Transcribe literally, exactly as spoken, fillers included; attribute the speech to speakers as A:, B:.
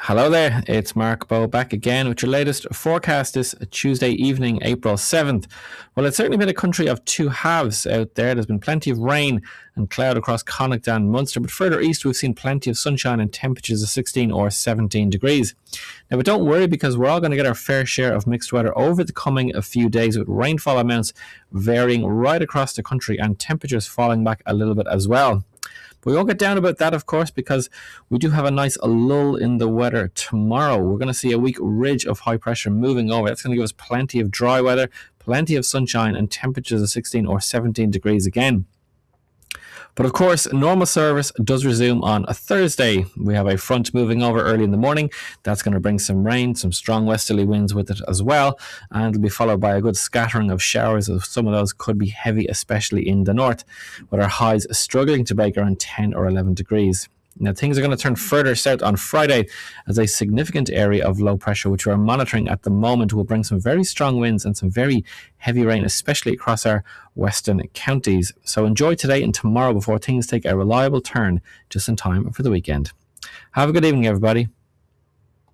A: Hello there, it's Mark Bow back again with your latest forecast this Tuesday evening, April seventh. Well, it's certainly been a country of two halves out there. There's been plenty of rain and cloud across Connacht and Munster, but further east we've seen plenty of sunshine and temperatures of sixteen or seventeen degrees. Now, but don't worry, because we're all going to get our fair share of mixed weather over the coming a few days, with rainfall amounts varying right across the country and temperatures falling back a little bit as well. But we won't get down about that, of course, because we do have a nice lull in the weather tomorrow. We're going to see a weak ridge of high pressure moving over. That's going to give us plenty of dry weather, plenty of sunshine, and temperatures of sixteen or seventeen degrees again. But of course, normal service does resume on a Thursday. We have a front moving over early in the morning. That's going to bring some rain, some strong westerly winds with it as well. And it'll be followed by a good scattering of showers. Some of those could be heavy, especially in the north, with our highs struggling to break around ten or eleven degrees. Now, things are going to turn further south on Friday as a significant area of low pressure, which we're monitoring at the moment, will bring some very strong winds and some very heavy rain, especially across our western counties. So enjoy today and tomorrow before things take a reliable turn just in time for the weekend. Have a good evening, everybody.